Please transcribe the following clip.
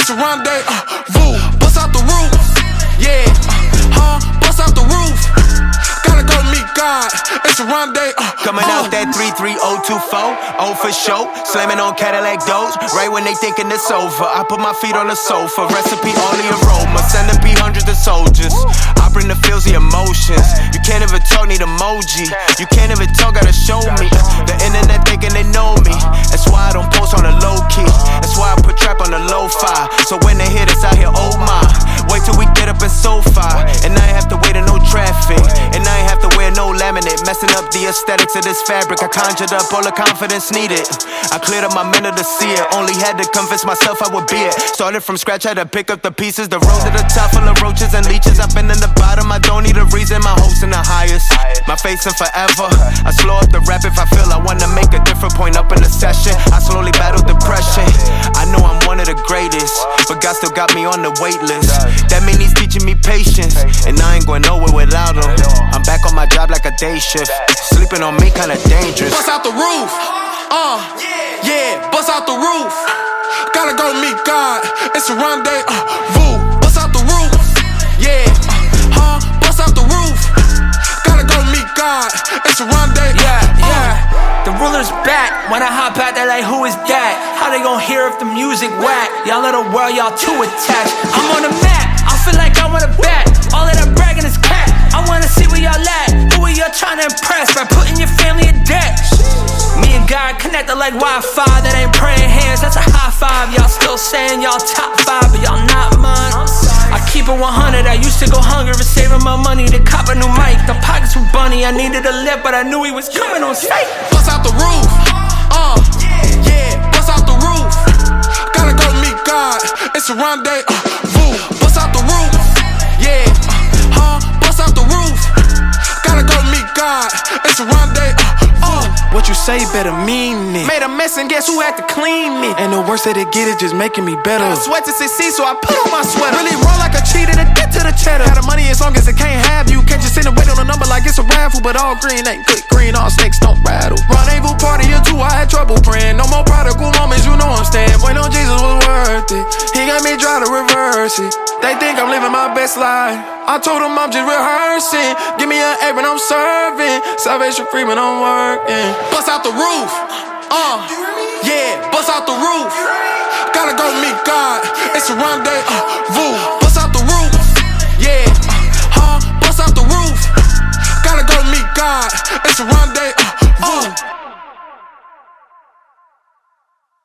it's a rendezvous. Bust out the roof, yeah, bust out the roof. Gotta go meet God, it's a rendezvous. Coming out that 33024, oh for show. Slamming on Cadillac doors, right when they thinking it's over. I put my feet on the sofa, recipe all the aroma. Centipede hundreds of soldiers, I bring the feels, the emotions. You can't even talk, need emoji. You can't even talk, gotta show me. The internet thinking they know me. That's why I don't post on the low key. That's why I put trap on the lo-fi. So when they hear this out here, oh my. Wait till we get up in SoFi, and I ain't have to wait in no traffic, and I ain't have to wear no laminate. Messing up the aesthetics of this fabric. I conjured up all the confidence needed. I cleared up my mental to see it. Only had to convince myself I would be it. Started from scratch, had to pick up the pieces. The road to the top full of roaches and leeches. I've been in the bottom, I don't need a reason. My hopes in the highest, my faith in forever. I slow up the rap if I feel I wanna make a different point up in the session. I slowly battle depression. I know I'm one of the greatest, but God still got me on the wait list. That mean he's teaching me patience, and I ain't going nowhere without him. I'm back on my job like a day shift. Sleeping on me kinda dangerous. Bust out the roof, yeah, bust out the roof. Gotta go meet God, it's a rendezvous. Bust out the roof, yeah, bust out the roof. Gotta go meet God, it's a rendezvous. Yeah. The ruler's back. When I hop out, they're like, who is that? How they gon' hear if the music whack? Y'all little world, y'all too attached. I'm on the map, I feel like I wanna bat. All of that bragging is cat. I wanna see where y'all at. Who are y'all trying to impress by putting your family in debt? Me and God connected like Wi-Fi. That ain't praying hands, that's a high five. Y'all still saying y'all top 5, but y'all not mine. I keep it 100, I used to go hungry for saving my money to cop a new mic. The pockets were bunny, I needed a lift, but I knew he was coming on sight. Bust out the roof, yeah, bust out the roof. Gotta go meet God, it's a rendezvous. Bust out the roof, yeah, bust out the roof. Gotta go meet God, it's a rendezvous. What you say better mean it. Made a mess and guess who had to clean it? And the worse that it get, it just making me better. I sweat to succeed, so I put on my sweater. Really roll like a cheater to get to the cheddar. Have the money as long as it can't have you. Can't just sit and wait on a number like it's a raffle. But all green ain't good green, all snakes don't rattle. Rendezvous party or two, I had trouble praying. No more prodigal moments, you know I'm staying. Boy, no, Jesus was worth it. He got me try to reverse it. They think I'm living my best life. I told them I'm just rehearsing. Give me an apron, I'm serving. Salvation free when I'm working. Bust out the roof, yeah, bust out the roof. Gotta go meet God, it's a rendezvous. Bust out the roof, yeah, bust out the roof. Gotta go meet God, it's a rendezvous.